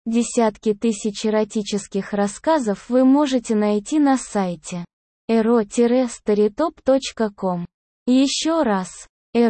Десятки тысяч эротических рассказов вы можете найти на сайте ero-storytop.com. Еще раз,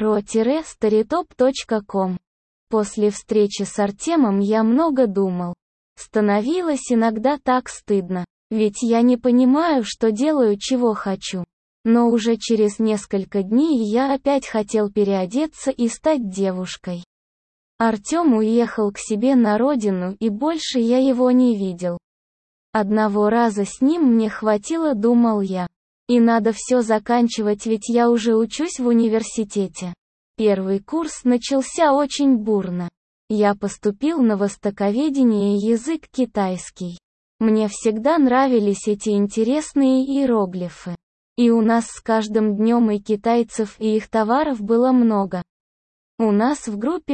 ero-storytop.com. После встречи с Артемом я много думал. Становилось иногда так стыдно, ведь я не понимаю, что делаю, чего хочу. Но уже через несколько дней я опять хотел переодеться и стать девушкой. Артем уехал к себе на родину, и больше я его не видел. Одного раза с ним мне хватило, думал я. И надо все заканчивать, ведь я уже учусь в университете. Первый курс начался очень бурно. Я поступил на востоковедение и язык китайский. Мне всегда нравились эти интересные иероглифы. И у нас с каждым днем и китайцев, и их товаров было много. У нас в группе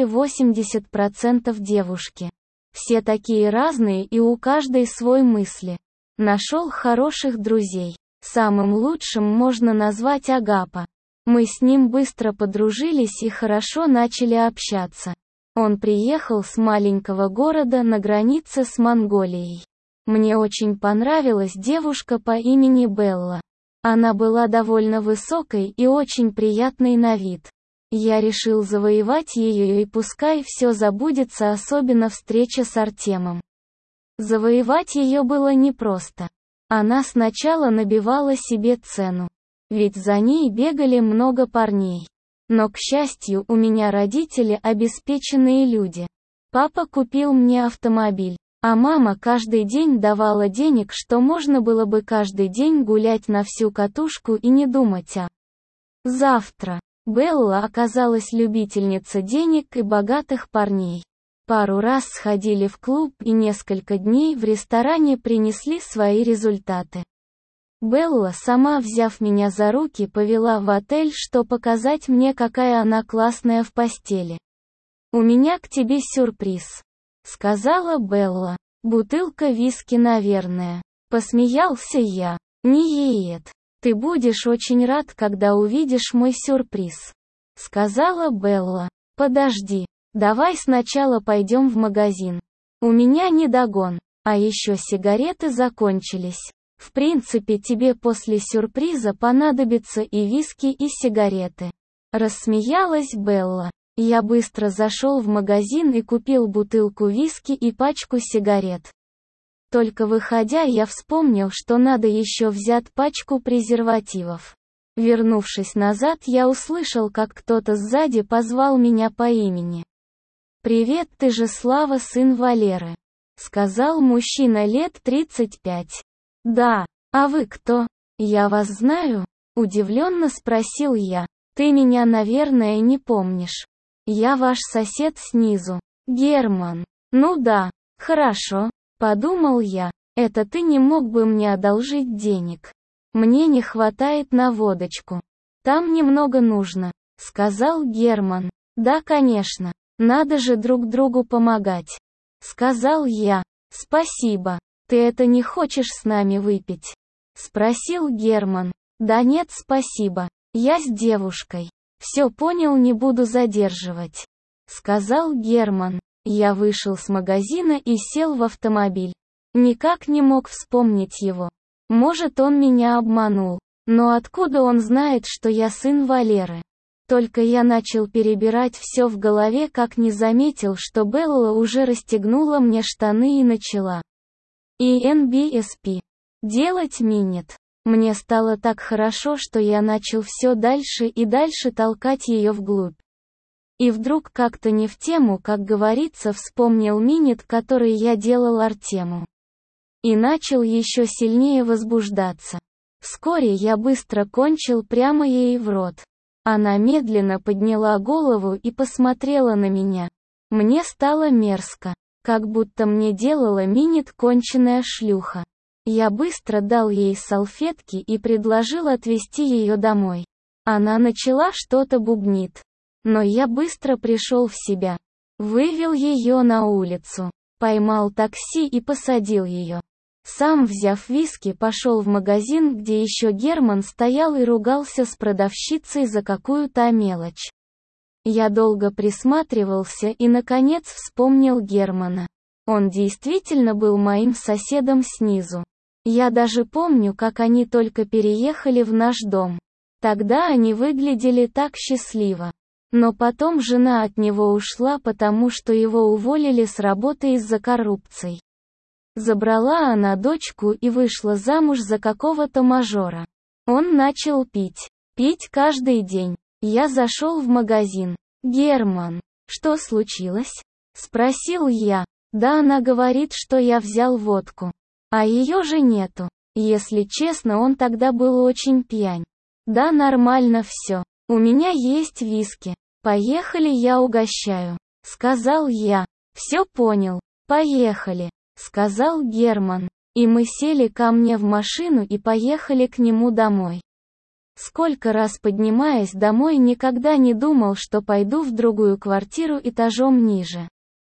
80% девушки. Все такие разные, и у каждой свой мысли. Нашел хороших друзей. Самым лучшим можно назвать Агапа. Мы с ним быстро подружились и хорошо начали общаться. Он приехал с маленького города на границе с Монголией. Мне очень понравилась девушка по имени Белла. Она была довольно высокой и очень приятной на вид. Я решил завоевать ее, и пускай все забудется, особенно встреча с Артемом. Завоевать ее было непросто. Она сначала набивала себе цену. Ведь за ней бегали много парней. Но, к счастью, у меня родители обеспеченные люди. Папа купил мне автомобиль, а мама каждый день давала денег, что можно было бы каждый день гулять на всю катушку и не думать о завтра. Белла оказалась любительница денег и богатых парней. Пару раз сходили в клуб и несколько дней в ресторане принесли свои результаты. Белла, сама взяв меня за руки, повела в отель, что показать мне, какая она классная в постели. «У меня к тебе сюрприз», — сказала Белла. «Бутылка виски, наверное». Посмеялся я. «Не ед. Ты будешь очень рад, когда увидишь мой сюрприз», — сказала Белла. «Подожди. Давай сначала пойдем в магазин. У меня недогон, а еще сигареты закончились. В принципе, тебе после сюрприза понадобится и виски, и сигареты». Рассмеялась Белла. Я быстро зашел в магазин и купил бутылку виски и пачку сигарет. Только выходя, я вспомнил, что надо еще взять пачку презервативов. Вернувшись назад, я услышал, как кто-то сзади позвал меня по имени. «Привет, ты же Слава, сын Валеры», — сказал мужчина лет 35. «Да, а вы кто? Я вас знаю?» — удивленно спросил я. «Ты меня, наверное, не помнишь. Я ваш сосед снизу, Герман». «Ну да, хорошо», — подумал я. «Это ты не мог бы мне одолжить денег? Мне не хватает на водочку. Там немного нужно», — сказал Герман. «Да, конечно. Надо же друг другу помогать», — сказал я. «Спасибо. Ты это не хочешь с нами выпить?» — спросил Герман. «Да нет, спасибо. Я с девушкой. Все понял, не буду задерживать», — сказал Герман. Я вышел с магазина и сел в автомобиль. Никак не мог вспомнить его. Может, он меня обманул. Но откуда он знает, что я сын Валеры? Только я начал перебирать все в голове, как не заметил, что Белла уже расстегнула мне штаны и начала NBSP делать минет. Мне стало так хорошо, что я начал все дальше и дальше толкать ее вглубь. И вдруг как-то не в тему, как говорится, вспомнил минет, который я делал Артему. И начал еще сильнее возбуждаться. Вскоре я быстро кончил прямо ей в рот. Она медленно подняла голову и посмотрела на меня. Мне стало мерзко, как будто мне делала минет конченая шлюха. Я быстро дал ей салфетки и предложил отвезти ее домой. Она начала что-то бубнить. Но я быстро пришел в себя. Вывел ее на улицу. Поймал такси и посадил ее. Сам, взяв виски, пошел в магазин, где еще Герман стоял и ругался с продавщицей за какую-то мелочь. Я долго присматривался и, наконец, вспомнил Германа. Он действительно был моим соседом снизу. Я даже помню, как они только переехали в наш дом. Тогда они выглядели так счастливо. Но потом жена от него ушла, потому что его уволили с работы из-за коррупции. Забрала она дочку и вышла замуж за какого-то мажора. Он начал пить. Пить каждый день. Я зашел в магазин. «Герман, что случилось?» — спросил я. Да, она говорит, что я взял водку. А ее же нету. Если честно, он тогда был очень пьян. Да, нормально все. У меня есть виски. Поехали, я угощаю. Сказал я. Все понял. Поехали. Сказал Герман. И мы сели ко мне в машину и поехали к нему домой. Сколько раз поднимаясь домой, никогда не думал, что пойду в другую квартиру этажом ниже.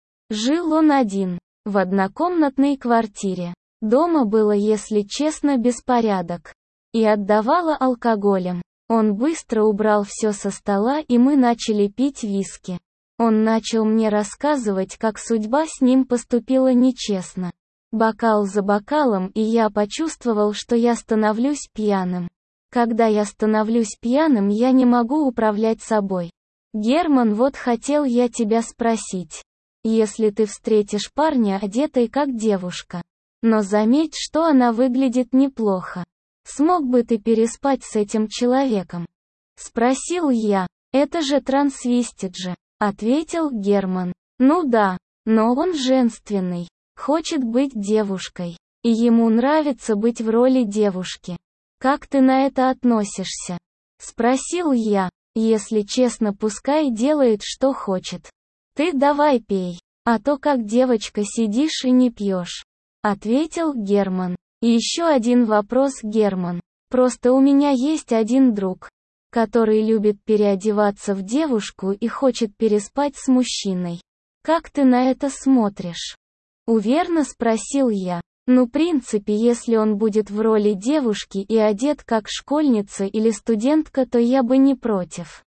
Жил он один, в однокомнатной квартире. Дома было, если честно, беспорядок. И отдавало алкоголем. Он быстро убрал все со стола, и мы начали пить виски. Он начал мне рассказывать, как судьба с ним поступила нечестно. Бокал за бокалом, и я почувствовал, что я становлюсь пьяным. Когда я становлюсь пьяным, я не могу управлять собой. Герман, вот хотел я тебя спросить. Если ты встретишь парня, одетой как девушка, но заметь, что она выглядит неплохо, смог бы ты переспать с этим человеком? Спросил я. Это же трансвестит же, ответил Герман. Ну да, но он женственный, хочет быть девушкой, и ему нравится быть в роли девушки. Как ты на это относишься? Спросил я. Если честно, пускай делает, что хочет. Ты давай пей, а то как девочка сидишь и не пьешь. Ответил Герман. И еще один вопрос, Герман. Просто у меня есть один друг, который любит переодеваться в девушку и хочет переспать с мужчиной. Как ты на это смотришь? Уверенно спросил я. Ну, в принципе, если он будет в роли девушки и одет как школьница или студентка, то я бы не против.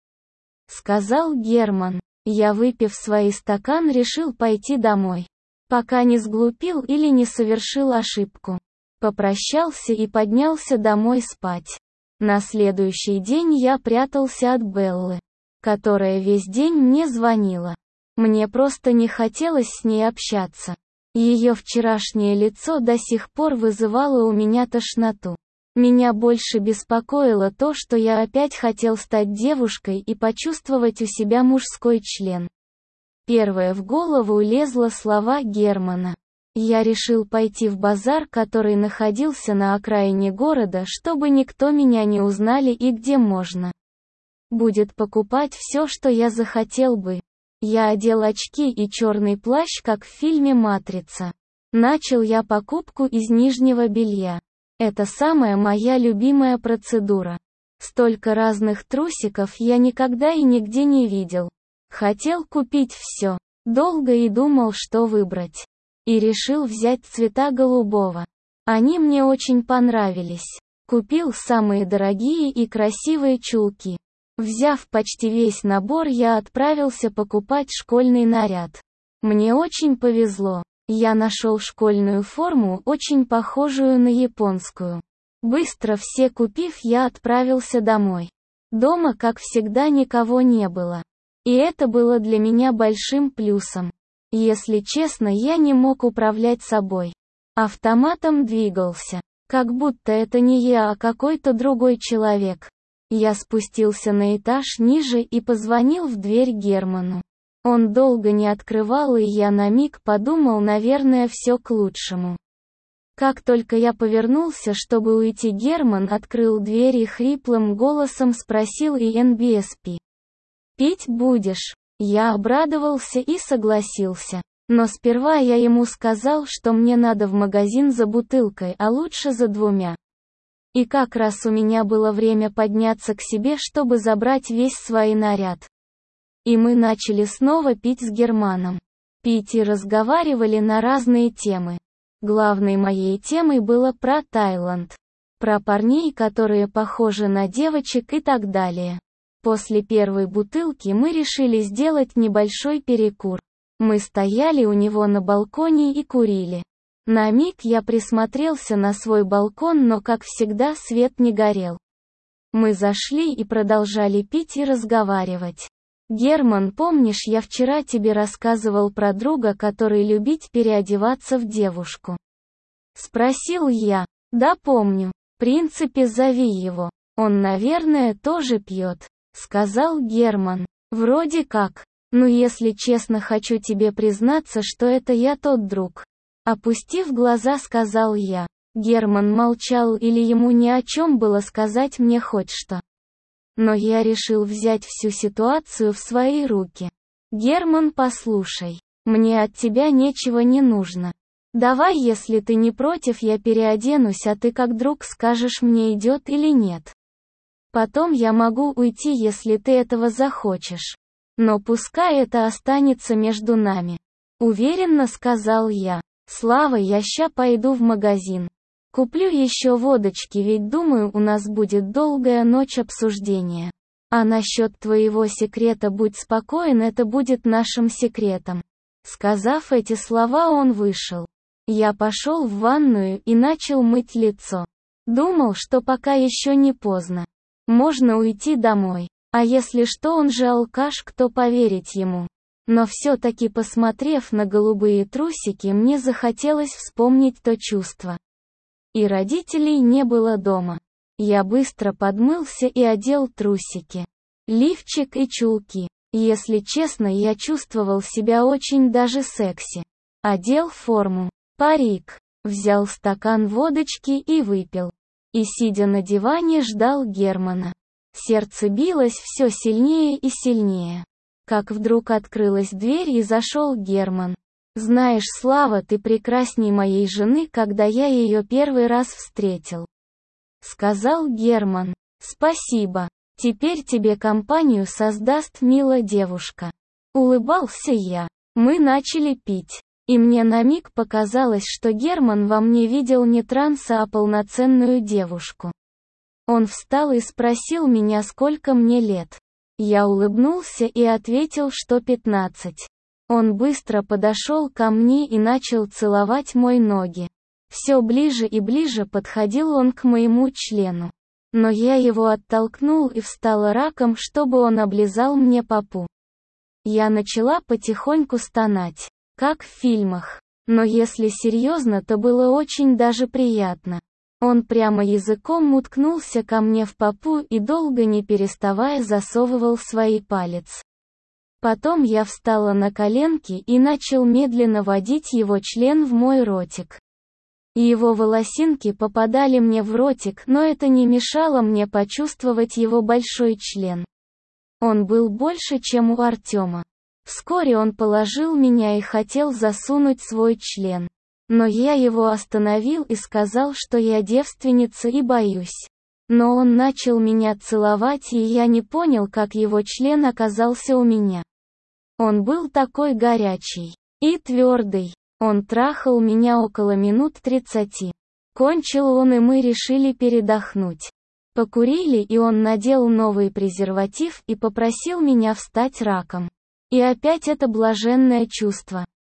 Сказал Герман. Я, выпив свой стакан, решил пойти домой. Пока не сглупил или не совершил ошибку. Попрощался и поднялся домой спать. На следующий день я прятался от Беллы, которая весь день мне звонила. Мне просто не хотелось с ней общаться. Ее вчерашнее лицо до сих пор вызывало у меня тошноту. Меня больше беспокоило то, что я опять хотел стать девушкой и почувствовать у себя мужской член. Первое в голову лезло слова Германа. Я решил пойти в базар, который находился на окраине города, чтобы никто меня не узнали и где можно будет покупать все, что я захотел бы. Я одел очки и черный плащ, как в фильме «Матрица». Начал я покупку из нижнего белья. Это самая моя любимая процедура. Столько разных трусиков я никогда и нигде не видел. Хотел купить все. Долго и думал, что выбрать. И решил взять цвета голубого. Они мне очень понравились. Купил самые дорогие и красивые чулки. Взяв почти весь набор, я отправился покупать школьный наряд. Мне очень повезло. Я нашел школьную форму, очень похожую на японскую. Быстро все купив, я отправился домой. Дома, как всегда, никого не было. И это было для меня большим плюсом. Если честно, я не мог управлять собой. Автоматом двигался. Как будто это не я, а какой-то другой человек. Я спустился на этаж ниже и позвонил в дверь Герману. Он долго не открывал, и я на миг подумал, наверное, все к лучшему. Как только я повернулся, чтобы уйти, Герман открыл дверь и хриплым голосом спросил: «ИНБСП. Пить будешь?» Я обрадовался и согласился. Но сперва я ему сказал, что мне надо в магазин за бутылкой, а лучше за 2. И как раз у меня было время подняться к себе, чтобы забрать весь свой наряд. И мы начали снова пить с Германом. Пить и разговаривали на разные темы. Главной моей темой было про Таиланд. Про парней, которые похожи на девочек и так далее. После первой бутылки мы решили сделать небольшой перекур. Мы стояли у него на балконе и курили. На миг я присмотрелся на свой балкон, но, как всегда, свет не горел. Мы зашли и продолжали пить и разговаривать. «Герман, помнишь, я вчера тебе рассказывал про друга, который любит переодеваться в девушку?» Спросил я. «Да, помню. В принципе, зови его. Он, наверное, тоже пьет», — сказал Герман. «Вроде как. Ну, если честно, хочу тебе признаться, что это я тот друг». Опустив глаза, сказал я. Герман молчал, или ему ни о чем было сказать мне хоть что. Но я решил взять всю ситуацию в свои руки. «Герман, послушай, мне от тебя ничего не нужно. Давай, если ты не против, я переоденусь, а ты как друг скажешь мне, идет или нет. Потом я могу уйти, если ты этого захочешь. Но пускай это останется между нами», — уверенно сказал я. «Слава, я ща пойду в магазин. Куплю еще водочки, ведь думаю, у нас будет долгая ночь обсуждения. А насчет твоего секрета будь спокоен, это будет нашим секретом». Сказав эти слова, он вышел. Я пошел в ванную и начал мыть лицо. Думал, что пока еще не поздно. Можно уйти домой. А если что, он же алкаш, кто поверить ему. Но все-таки, посмотрев на голубые трусики, мне захотелось вспомнить то чувство. И родителей не было дома. Я быстро подмылся и одел трусики, лифчик и чулки. Если честно, я чувствовал себя очень даже секси. Одел форму, парик, взял стакан водочки и выпил. И, сидя на диване, ждал Германа. Сердце билось все сильнее и сильнее. Как вдруг открылась дверь и зашел Герман. «Знаешь, Слава, ты прекрасней моей жены, когда я ее первый раз встретил», — сказал Герман. «Спасибо. Теперь тебе компанию создаст милая девушка». Улыбался я. Мы начали пить. И мне на миг показалось, что Герман во мне видел не транса, а полноценную девушку. Он встал и спросил меня, сколько мне лет. Я улыбнулся и ответил, что 15. Он быстро подошел ко мне и начал целовать мои ноги. Все ближе и ближе подходил он к моему члену. Но я его оттолкнул и встала раком, чтобы он облизал мне попу. Я начала потихоньку стонать, как в фильмах. Но если серьезно, то было очень даже приятно. Он прямо языком уткнулся ко мне в попу и долго не переставая засовывал свой палец. Потом я встала на коленки и начал медленно водить его член в мой ротик. Его волосинки попадали мне в ротик, но это не мешало мне почувствовать его большой член. Он был больше, чем у Артема. Вскоре он положил меня и хотел засунуть свой член. Но я его остановил и сказал, что я девственница и боюсь. Но он начал меня целовать, и я не понял, как его член оказался у меня. Он был такой горячий и твердый. Он трахал меня около минут 30. Кончил он, и мы решили передохнуть. Покурили, и он надел новый презерватив и попросил меня встать раком. И опять это блаженное чувство.